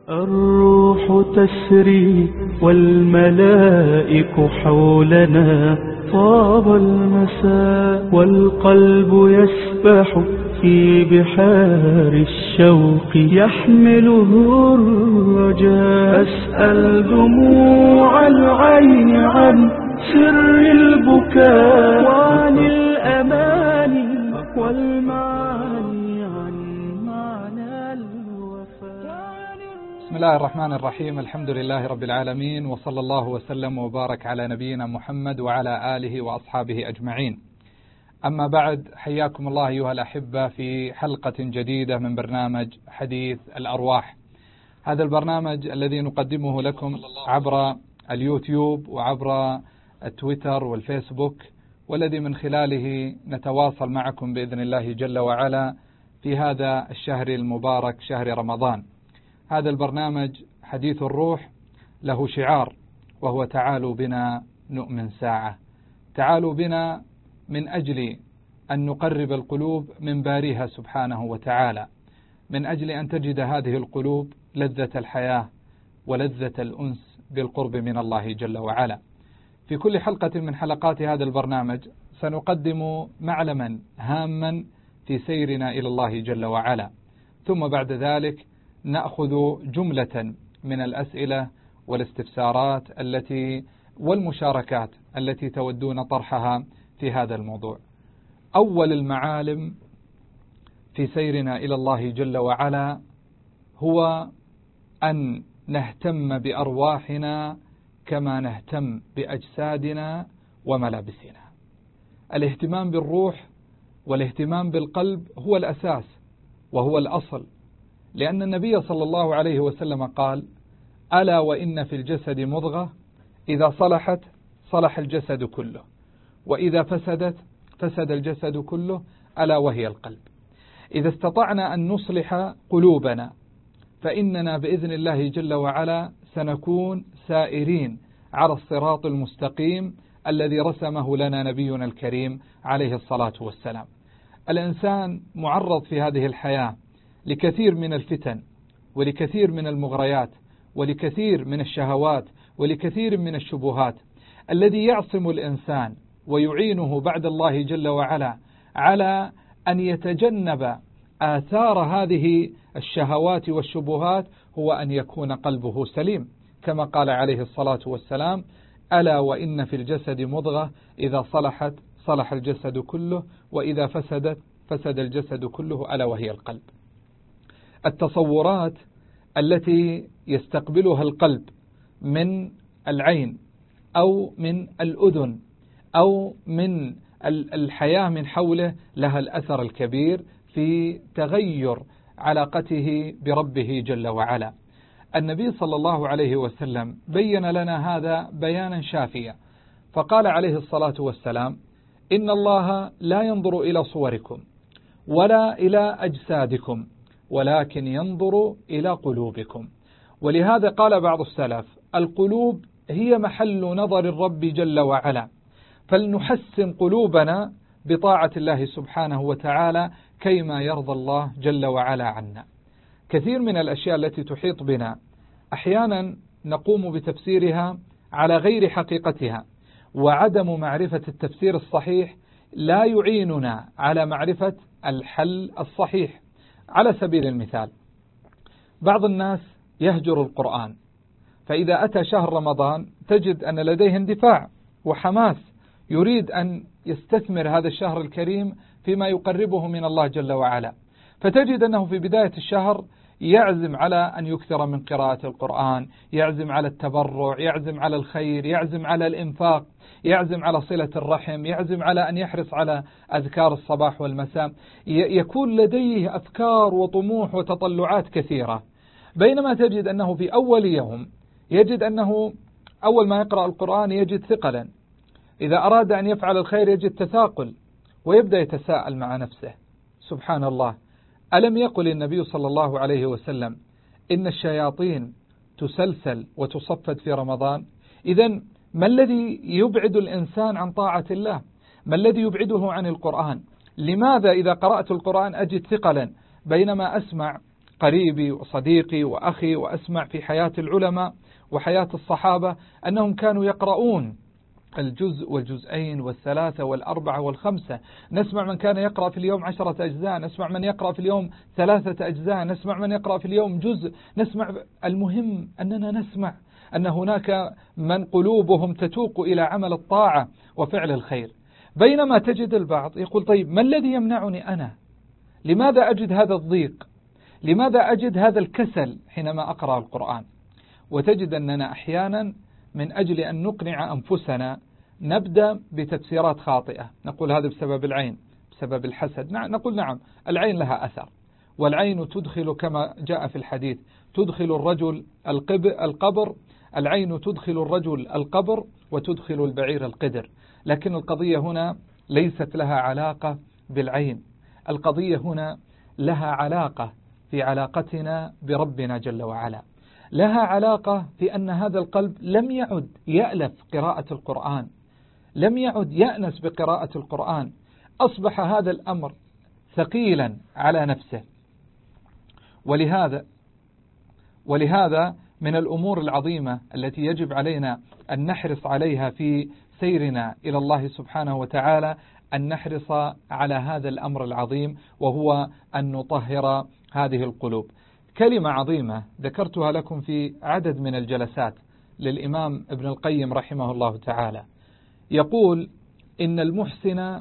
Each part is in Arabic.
الروح تسري والملائك حولنا، طاب المساء والقلب يسبح في بحار الشوق، يحمله الرجاء. أسأل دموع العين عن سر البكاء، وعن الأماني والمعاني عن معنى الوفاء. بسم الله الرحمن الرحيم. الحمد لله رب العالمين، وصلى الله وسلم وبارك على نبينا محمد وعلى آله وأصحابه أجمعين. أما بعد، حياكم الله أيها الأحبة في حلقة جديدة من برنامج حديث الأرواح. هذا البرنامج الذي نقدمه لكم عبر اليوتيوب وعبر التويتر والفيسبوك، والذي من خلاله نتواصل معكم بإذن الله جل وعلا في هذا الشهر المبارك، شهر رمضان. هذا البرنامج حديث الروح له شعار، وهو تعالوا بنا نؤمن ساعة. تعالوا بنا من أجل أن نقرب القلوب من باريها سبحانه وتعالى، من أجل أن تجد هذه القلوب لذة الحياة ولذة الأنس بالقرب من الله جل وعلا. في كل حلقة من حلقات هذا البرنامج سنقدم معلما هاما في سيرنا إلى الله جل وعلا، ثم بعد ذلك نأخذ جملة من الأسئلة والاستفسارات والمشاركات التي تودون طرحها في هذا الموضوع. أول المعالم في سيرنا إلى الله جل وعلا هو أن نهتم بأرواحنا كما نهتم بأجسادنا وملابسنا. الاهتمام بالروح والاهتمام بالقلب هو الأساس وهو الأصل، لأن النبي صلى الله عليه وسلم قال: ألا وإن في الجسد مضغة إذا صلحت صلح الجسد كله، وإذا فسدت فسد الجسد كله، ألا وهي القلب. إذا استطعنا أن نصلح قلوبنا فإننا بإذن الله جل وعلا سنكون سائرين على الصراط المستقيم الذي رسمه لنا نبينا الكريم عليه الصلاة والسلام. الإنسان معرض في هذه الحياة لكثير من الفتن، ولكثير من المغريات، ولكثير من الشهوات، ولكثير من الشبهات. الذي يعصم الإنسان ويعينه بعد الله جل وعلا على أن يتجنب آثار هذه الشهوات والشبهات هو أن يكون قلبه سليم، كما قال عليه الصلاة والسلام: ألا وإن في الجسد مضغة إذا صلحت صلح الجسد كله، وإذا فسدت فسد الجسد كله، ألا وهي القلب. التصورات التي يستقبلها القلب من العين أو من الأذن أو من الحياة من حوله لها الأثر الكبير في تغير علاقته بربه جل وعلا. النبي صلى الله عليه وسلم بين لنا هذا بيانا شافيا، فقال عليه الصلاة والسلام: إن الله لا ينظر إلى صوركم ولا إلى أجسادكم ولكن ينظر إلى قلوبكم. ولهذا قال بعض السلف: القلوب هي محل نظر الرب جل وعلا، فلنحسن قلوبنا بطاعة الله سبحانه وتعالى كيما يرضى الله جل وعلا عنا. كثير من الأشياء التي تحيط بنا أحيانا نقوم بتفسيرها على غير حقيقتها، وعدم معرفة التفسير الصحيح لا يعيننا على معرفة الحل الصحيح. على سبيل المثال، بعض الناس يهجر القرآن، فإذا أتى شهر رمضان تجد أن لديه اندفاع وحماس، يريد أن يستثمر هذا الشهر الكريم فيما يقربه من الله جل وعلا، فتجد أنه في بداية الشهر يعزم على أن يكثر من قراءة القرآن، يعزم على التبرع، يعزم على الخير، يعزم على الإنفاق، يعزم على صلة الرحم، يعزم على أن يحرص على أذكار الصباح والمساء، يكون لديه أفكار وطموح وتطلعات كثيرة. بينما تجد أنه في أول يوم يجد أنه أول ما يقرأ القرآن يجد ثقلا، إذا أراد أن يفعل الخير يجد تثاقل، ويبدأ يتساءل مع نفسه: سبحان الله، ألم يقل النبي صلى الله عليه وسلم إن الشياطين تسلسل وتصفد في رمضان؟ إذن ما الذي يبعد الإنسان عن طاعة الله؟ ما الذي يبعده عن القرآن؟ لماذا إذا قرأت القرآن أجد ثقلا، بينما أسمع قريبي وصديقي وأخي وأسمع في حياة العلماء وحياة الصحابة أنهم كانوا يقرؤون الجزء والجزئين والثلاثة والأربعة والخمسة. نسمع من كان يقرأ في اليوم 10 أجزاء، نسمع من يقرأ في اليوم 3 أجزاء، نسمع من يقرأ في اليوم جزء، المهم أننا نسمع أن هناك من قلوبهم تتوق إلى عمل الطاعة وفعل الخير. بينما تجد البعض يقول طيب ما الذي يمنعني أنا؟ لماذا أجد هذا الضيق؟ لماذا أجد هذا الكسل حينما أقرأ القرآن؟ وتجد أننا أحيانا من أجل أن نقنع أنفسنا نبدأ بتفسيرات خاطئة، نقول هذا بسبب العين، بسبب الحسد. نقول نعم العين لها أثر، والعين تدخل كما جاء في الحديث تدخل الرجل القبر، العين تدخل الرجل القبر وتدخل البعير القدر. لكن القضية هنا ليست لها علاقة بالعين، القضية هنا لها علاقة في علاقتنا بربنا جل وعلا، لها علاقة في أن هذا القلب لم يعد يألف قراءة القرآن، لم يعد يأنس بقراءة القرآن، أصبح هذا الأمر ثقيلا على نفسه. ولهذا من الأمور العظيمة التي يجب علينا أن نحرص عليها في سيرنا إلى الله سبحانه وتعالى أن نحرص على هذا الأمر العظيم، وهو أن نطهر هذه القلوب. كلمة عظيمة ذكرتها لكم في عدد من الجلسات للإمام ابن القيم رحمه الله تعالى، يقول إن المحسن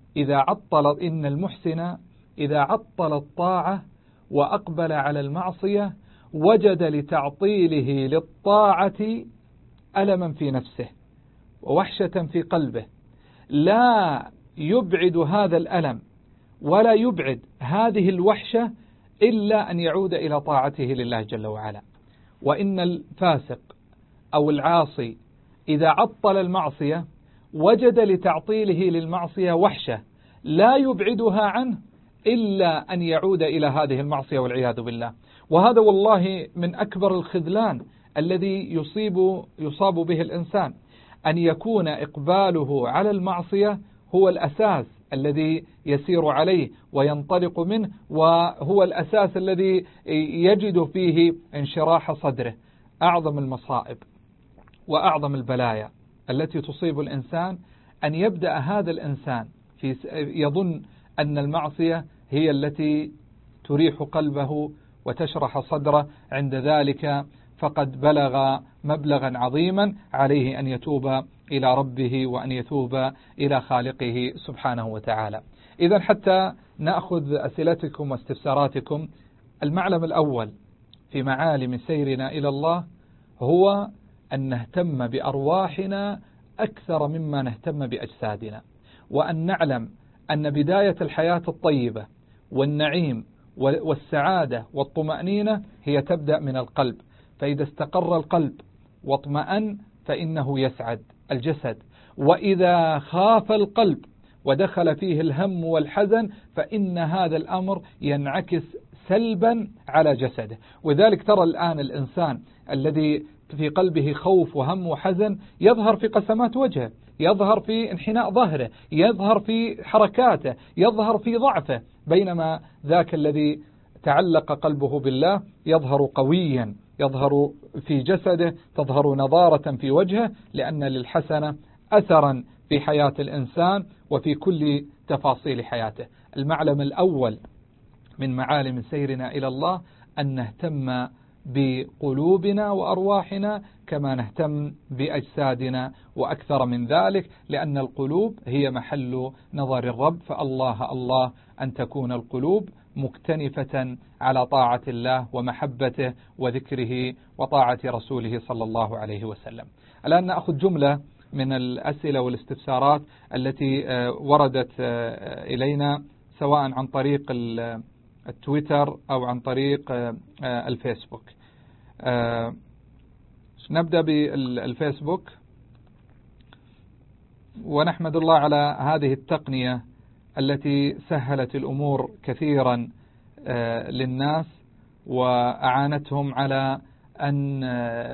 إذا عطل الطاعة وأقبل على المعصية وجد لتعطيله للطاعة ألما في نفسه ووحشة في قلبه، لا يبعد هذا الألم ولا يبعد هذه الوحشة إلا أن يعود إلى طاعته لله جل وعلا. وإن الفاسق أو العاصي إذا عطل المعصية وجد لتعطيله للمعصية وحشة لا يبعدها عنه إلا أن يعود إلى هذه المعصية والعياذ بالله. وهذا والله من أكبر الخذلان الذي يصاب به الإنسان، أن يكون إقباله على المعصية هو الأساس الذي يسير عليه وينطلق منه، وهو الأساس الذي يجد فيه انشراح صدره. أعظم المصائب وأعظم البلايا التي تصيب الإنسان أن يبدأ هذا الإنسان يظن أن المعصية هي التي تريح قلبه وتشرح صدره، عند ذلك فقد بلغ مبلغا عظيما، عليه أن يتوب إلى ربه وأن يتوب إلى خالقه سبحانه وتعالى. إذا حتى نأخذ أسئلتكم واستفساراتكم، المعلم الأول في معالم سيرنا إلى الله هو أن نهتم بأرواحنا أكثر مما نهتم بأجسادنا، وأن نعلم أن بداية الحياة الطيبة والنعيم والسعادة والطمأنينة هي تبدأ من القلب. فإذا استقر القلب واطمأن فإنه يسعد الجسد، وإذا خاف القلب ودخل فيه الهم والحزن فإن هذا الأمر ينعكس سلبا على جسده. وذلك ترى الآن الإنسان الذي في قلبه خوف وهم وحزن يظهر في قسمات وجهه، يظهر في انحناء ظهره، يظهر في حركاته، يظهر في ضعفه، بينما ذاك الذي تعلق قلبه بالله يظهر قويا، يظهر في جسده، تظهر نضارة في وجهه، لأن للحسنة أثرا في حياة الإنسان وفي كل تفاصيل حياته. المعلم الأول من معالم سيرنا إلى الله أن نهتم بقلوبنا وأرواحنا كما نهتم بأجسادنا وأكثر من ذلك، لأن القلوب هي محل نظر الرب. فالله الله أن تكون القلوب مكتنفة على طاعة الله ومحبته وذكره وطاعة رسوله صلى الله عليه وسلم. الآن نأخذ جملة من الأسئلة والاستفسارات التي وردت إلينا سواء عن طريق التويتر أو عن طريق الفيسبوك. نبدأ بالفيسبوك، ونحمد الله على هذه التقنية التي سهلت الأمور كثيرا للناس وأعانتهم على أن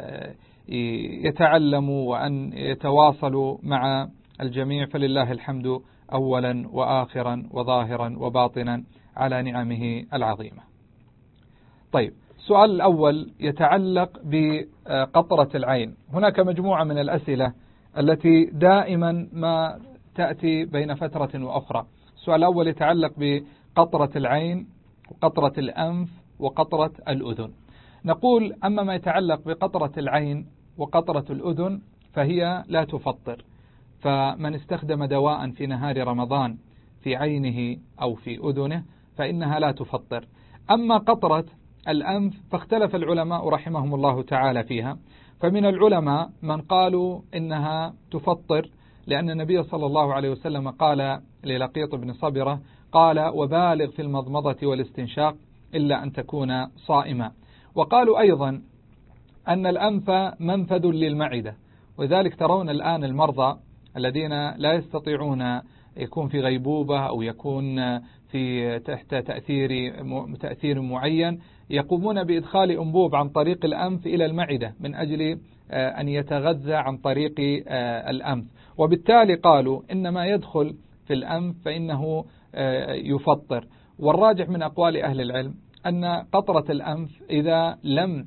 يتعلموا وأن يتواصلوا مع الجميع، فلله الحمد أولا وآخرا وظاهرا وباطنا على نعمه العظيمة. طيب، السؤال الأول يتعلق بقطرة العين. هناك مجموعة من الأسئلة التي دائما ما تأتي بين فترة وأخرى. السؤال الأول يتعلق بقطرة العين وقطرة الأنف وقطرة الأذن. نقول أما ما يتعلق بقطرة العين وقطرة الأذن فهي لا تفطر، فمن استخدم دواء في نهار رمضان في عينه أو في أذنه فإنها لا تفطر. أما قطرة الأنف فاختلف العلماء رحمهم الله تعالى فيها، فمن العلماء من قالوا إنها تفطر، لأن النبي صلى الله عليه وسلم قال للقيط بن صبرة قال: وبالغ في المضمضة والاستنشاق إلا أن تكون صائما. وقالوا أيضا أن الأنف منفذ للمعدة، وذلك ترون الآن المرضى الذين لا يستطيعون يكون في غيبوبة أو يكون في تحت تأثير معين يقومون بإدخال أنبوب عن طريق الأنف إلى المعدة من أجل أن يتغذى عن طريق الأنف، وبالتالي قالوا إن ما يدخل في الأنف فإنه يفطر. والراجح من أقوال أهل العلم أن قطرة الأنف إذا لم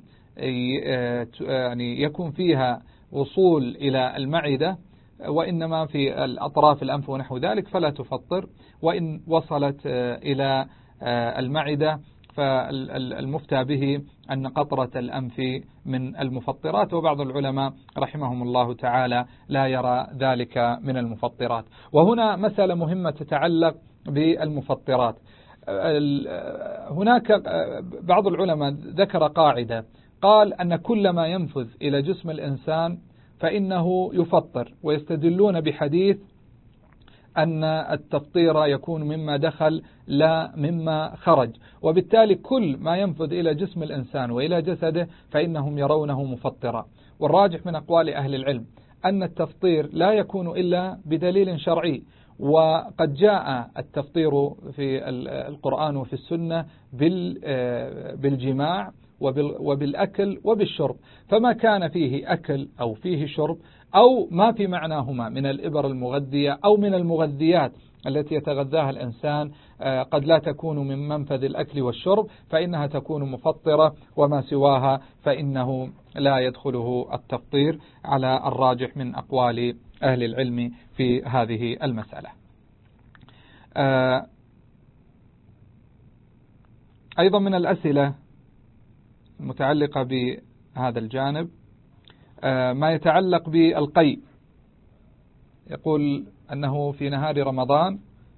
يعني يكون فيها وصول إلى المعدة وإنما في الأطراف الأنف ونحو ذلك فلا تفطر، وإن وصلت إلى المعدة فالمفتى به أن قطرة الأنف من المفطرات، وبعض العلماء رحمهم الله تعالى لا يرى ذلك من المفطرات. وهنا مسألة مهمة تتعلق بالمفطرات. هناك بعض العلماء ذكر قاعدة، قال أن كل ما ينفذ إلى جسم الإنسان فإنه يفطر، ويستدلون بحديث أن التفطير يكون مما دخل لا مما خرج، وبالتالي كل ما ينفذ إلى جسم الإنسان وإلى جسده فإنهم يرونه مفطرا. والراجح من أقوال أهل العلم أن التفطير لا يكون إلا بدليل شرعي، وقد جاء التفطير في القرآن وفي السنة بالجماع وبالأكل وبالشرب، فما كان فيه أكل أو فيه شرب أو ما في معناهما من الإبر المغذية أو من المغذيات التي يتغذاها الإنسان قد لا تكون من منفذ الأكل والشرب فإنها تكون مفطرة، وما سواها فإنه لا يدخله التفطير على الراجح من أقوال أهل العلم في هذه المسألة. أيضا من الأسئلة المتعلقة بهذا الجانب ما يتعلق بالقيء. يقول أنه في نهار رمضان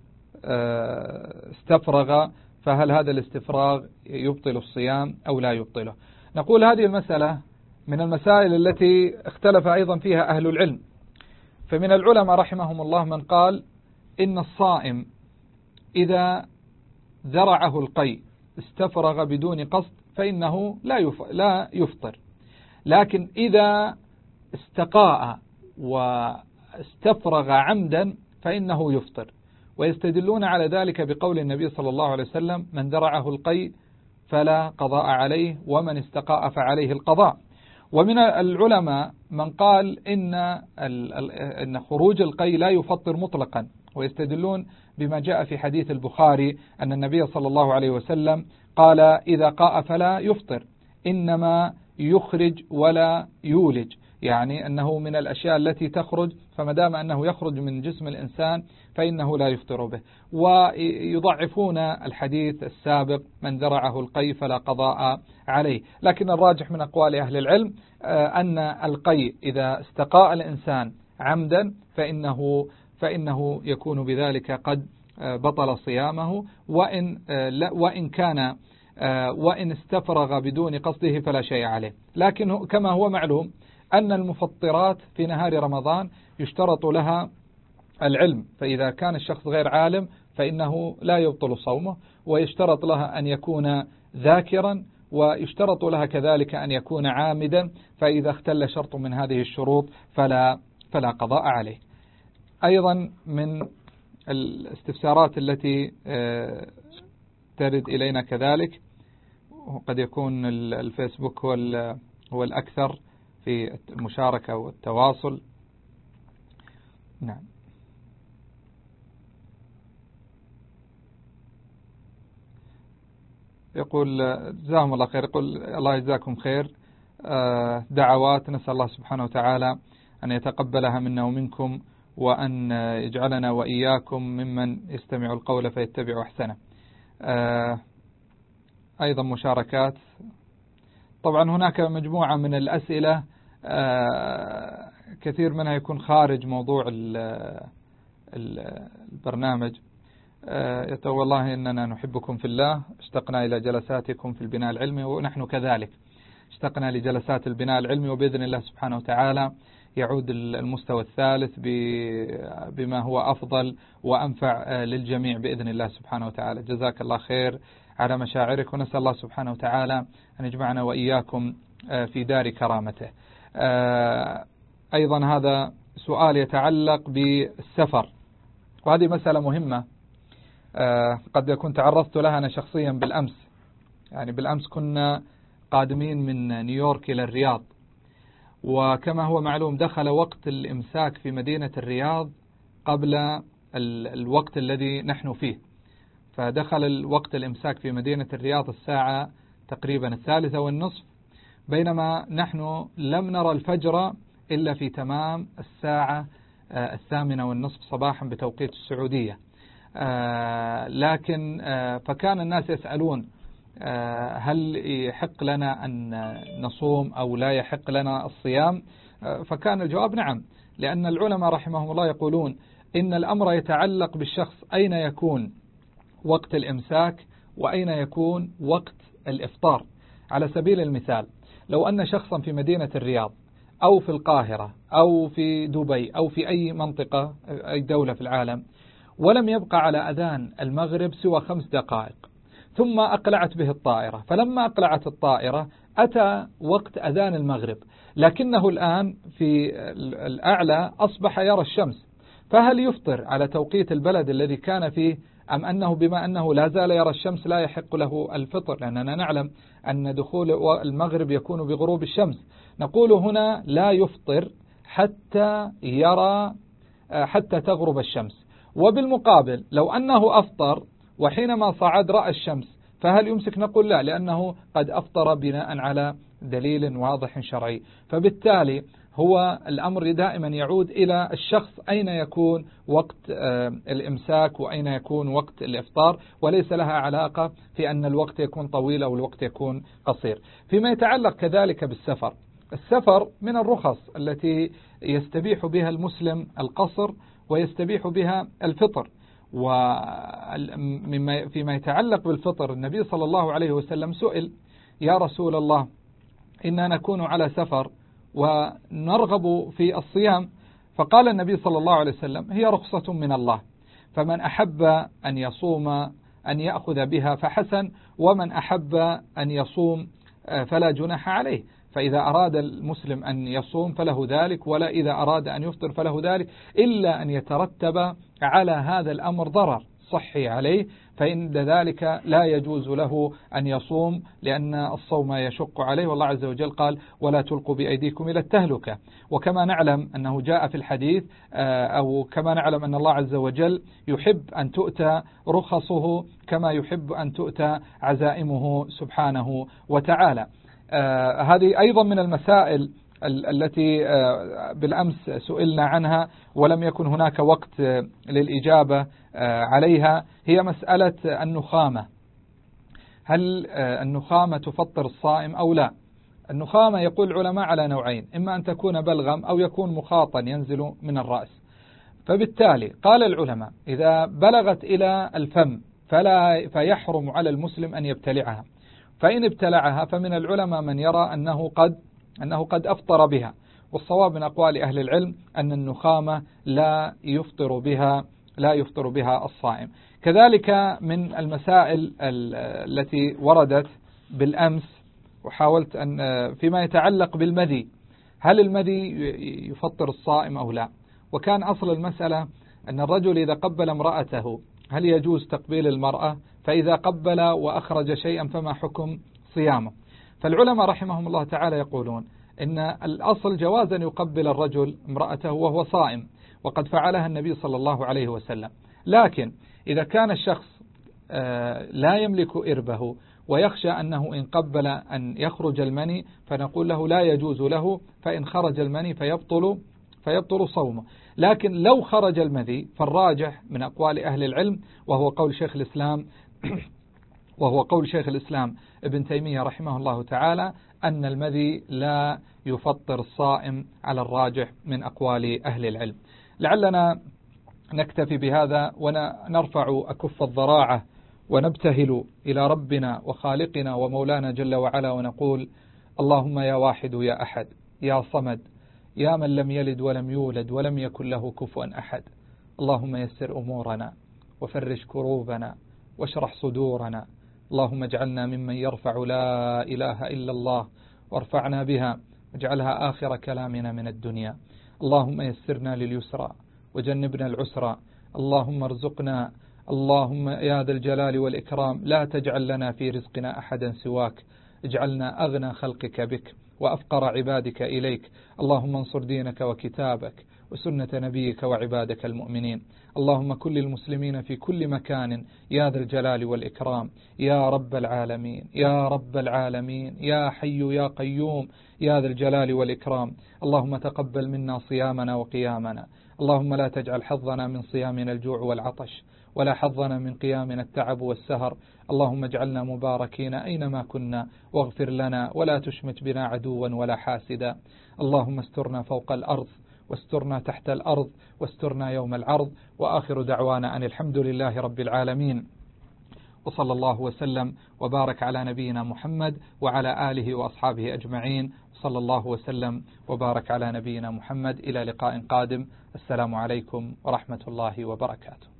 استفرغ، فهل هذا الاستفراغ يبطل الصيام أو لا يبطله؟ نقول هذه المسألة من المسائل التي اختلف أيضا فيها أهل العلم، فمن العلماء رحمهم الله من قال إن الصائم إذا ذرعه القيء استفرغ بدون قصد فإنه لا يفطر، لكن إذا استقاء واستفرغ عمدا فإنه يفطر. ويستدلون على ذلك بقول النبي صلى الله عليه وسلم: من ذرعه القيء فلا قضاء عليه ومن استقاء فعليه القضاء. ومن العلماء من قال إن خروج القيء لا يفطر مطلقا، ويستدلون بما جاء في حديث البخاري أن النبي صلى الله عليه وسلم قال: إذا قاء فلا يفطر، إنما يخرج ولا يولج، يعني أنه من الأشياء التي تخرج، فما دام أنه يخرج من جسم الإنسان فإنه لا يفطر به. ويضعفون الحديث السابق: من ذرعه القيء فلا قضاء عليه. لكن الراجح من أقوال أهل العلم أن القيء إذا استقاء الإنسان عمدا فإنه يكون بذلك قد بطل صيامه، وإن استفرغ بدون قصده فلا شيء عليه. لكن كما هو معلوم أن المفطرات في نهار رمضان يشترط لها العلم، فإذا كان الشخص غير عالم فإنه لا يبطل صومه، ويشترط لها أن يكون ذاكرا، ويشترط لها كذلك أن يكون عامدا، فإذا اختل شرط من هذه الشروط فلا قضاء عليه. أيضا من الاستفسارات التي ترد إلينا كذلك، وقد يكون الفيسبوك هو الأكثر في المشاركة والتواصل. نعم. يقول جزاهم الله خير، يقول الله يجزاكم خير، دعوات نسأل الله سبحانه وتعالى أن يتقبلها منا ومنكم، وأن يجعلنا وإياكم ممن يستمع القول فيتبع أحسنه. أيضا مشاركات. طبعا هناك مجموعة من الأسئلة كثير منها يكون خارج موضوع البرنامج. يقول والله إننا نحبكم في الله، اشتقنا إلى جلساتكم في البناء العلمي، ونحن كذلك اشتقنا لجلسات البناء العلمي، وبإذن الله سبحانه وتعالى يعود المستوى الثالث بما هو أفضل وأنفع للجميع بإذن الله سبحانه وتعالى. جزاك الله خير على مشاعرك، ونسأل الله سبحانه وتعالى أن يجمعنا وإياكم في دار كرامته. أيضا هذا سؤال يتعلق بالسفر، وهذه مسألة مهمة قد يكون تعرضت لها أنا شخصيا بالأمس. يعني بالأمس كنا قادمين من نيويورك إلى الرياض، وكما هو معلوم دخل وقت الإمساك في مدينة الرياض قبل الوقت الذي نحن فيه، فدخل الوقت الإمساك في مدينة الرياض الساعة تقريبا 3:30، بينما نحن لم نرى الفجر إلا في تمام الساعة 8:30 صباحا بتوقيت السعودية. لكن فكان الناس يسألون هل يحق لنا أن نصوم أو لا يحق لنا الصيام؟ فكان الجواب نعم، لأن العلماء رحمهم الله يقولون إن الأمر يتعلق بالشخص أين يكون وقت الإمساك وأين يكون وقت الإفطار. على سبيل المثال، لو أن شخصا في مدينة الرياض أو في القاهرة أو في دبي أو في أي منطقة أي دولة في العالم، ولم يبقى على أذان المغرب سوى 5 دقائق، ثم أقلعت به الطائرة، فلما أقلعت الطائرة أتى وقت أذان المغرب، لكنه الآن في الأعلى أصبح يرى الشمس، فهل يفطر على توقيت البلد الذي كان فيه، أم أنه بما أنه لا زال يرى الشمس لا يحق له الفطر؟ لأننا نعلم أن دخول المغرب يكون بغروب الشمس. نقول هنا لا يفطر حتى تغرب الشمس. وبالمقابل لو أنه أفطر وحينما صعد رأى الشمس، فهل يمسك؟ نقول لا، لأنه قد أفطر بناء على دليل واضح شرعي. فبالتالي هو الأمر دائما يعود إلى الشخص أين يكون وقت الإمساك وأين يكون وقت الإفطار، وليس لها علاقة في أن الوقت يكون طويل أو الوقت يكون قصير. فيما يتعلق كذلك بالسفر، السفر من الرخص التي يستبيح بها المسلم القصر ويستبيح بها الفطر. وفيما يتعلق بالفطر، النبي صلى الله عليه وسلم سئل: يا رسول الله، إننا نكون على سفر ونرغب في الصيام، فقال النبي صلى الله عليه وسلم: هي رخصة من الله، فمن أحب أن يصوم أن يأخذ بها فحسن، ومن أحب أن يصوم فلا جناح عليه. فإذا أراد المسلم أن يصوم فله ذلك، ولا إذا أراد أن يفطر فله ذلك، إلا أن يترتب على هذا الأمر ضرر صحي عليه، فإن ذلك لا يجوز له أن يصوم، لأن الصوم يشق عليه، والله عز وجل قال: ولا تلقوا بأيديكم إلى التهلكة. وكما نعلم أنه جاء في الحديث أو كما نعلم أن الله عز وجل يحب أن تؤتى رخصه كما يحب أن تؤتى عزائمه سبحانه وتعالى. هذه أيضا من المسائل التي بالأمس سئلنا عنها ولم يكن هناك وقت للإجابة عليها، هي مسألة النخامة. هل النخامة تفطر الصائم أو لا؟ النخامة يقول العلماء على نوعين: إما أن تكون بلغم أو يكون مخاطا ينزل من الرأس. فبالتالي قال العلماء: إذا بلغت إلى الفم فيحرم على المسلم أن يبتلعها، فإن ابتلعها فمن العلماء من يرى أنه قد أفطر بها، والصواب من أقوال أهل العلم أن النخامة لا يفطر بها الصائم. كذلك من المسائل التي وردت بالأمس، وحاولت أن فيما يتعلق بالمذي، هل المذي يفطر الصائم أو لا؟ وكان أصل المسألة أن الرجل إذا قبل امرأته هل يجوز تقبيل المرأة؟ فإذا قبل وأخرج شيئا فما حكم صيامه؟ فالعلماء رحمهم الله تعالى يقولون إن الأصل جواز أن يقبل الرجل امرأته وهو صائم، وقد فعلها النبي صلى الله عليه وسلم. لكن إذا كان الشخص لا يملك إربه ويخشى أنه إن قبل أن يخرج المني فنقول له لا يجوز له، فإن خرج المني فيبطل صومه. لكن لو خرج المذي فالراجح من أقوال أهل العلم وهو قول شيخ الإسلام ابن تيمية رحمه الله تعالى أن المذي لا يفطر الصائم على الراجح من أقوال أهل العلم. لعلنا نكتفي بهذا ونرفع أكف الضراعة ونبتهل إلى ربنا وخالقنا ومولانا جل وعلا ونقول: اللهم يا واحد يا أحد يا صمد يا من لم يلد ولم يولد ولم يكن له كفوا أحد، اللهم يسر أمورنا وفرج كروبنا واشرح صدورنا، اللهم اجعلنا ممن يرفع لا إله إلا الله وارفعنا بها واجعلها آخر كلامنا من الدنيا. اللهم يسرنا لليسرى وجنبنا العسرى، اللهم ارزقنا، اللهم يا ذا الجلال والإكرام لا تجعل لنا في رزقنا أحدا سواك، اجعلنا أغنى خلقك بك وأفقر عبادك إليك، اللهم انصر دينك وكتابك وسنة نبيك وعبادك المؤمنين. اللهم كل المسلمين في كل مكان يا ذا الجلال والإكرام يا رب العالمين يا رب العالمين يا حي يا قيوم يا ذا الجلال والإكرام. اللهم تقبل منا صيامنا وقيامنا، اللهم لا تجعل حظنا من صيامنا الجوع والعطش ولا حظنا من قيامنا التعب والسهر، اللهم اجعلنا مباركين أينما كنا واغفر لنا ولا تشمت بنا عدوا ولا حاسدا. اللهم استرنا فوق الأرض واسترنا تحت الأرض واسترنا يوم العرض. وآخر دعوانا أن الحمد لله رب العالمين، وصلى الله وسلم وبارك على نبينا محمد وعلى آله وأصحابه أجمعين، صلى الله وسلم وبارك على نبينا محمد. إلى لقاء قادم، السلام عليكم ورحمة الله وبركاته.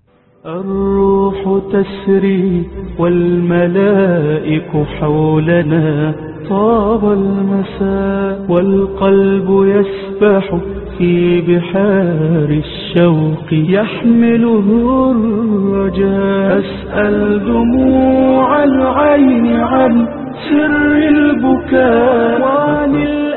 الروح تسري والملائك حولنا، طاب المساء والقلب يسبح في بحار الشوق، يحمله الرجاء. أسأل دموع العين عن سر البكاء وعن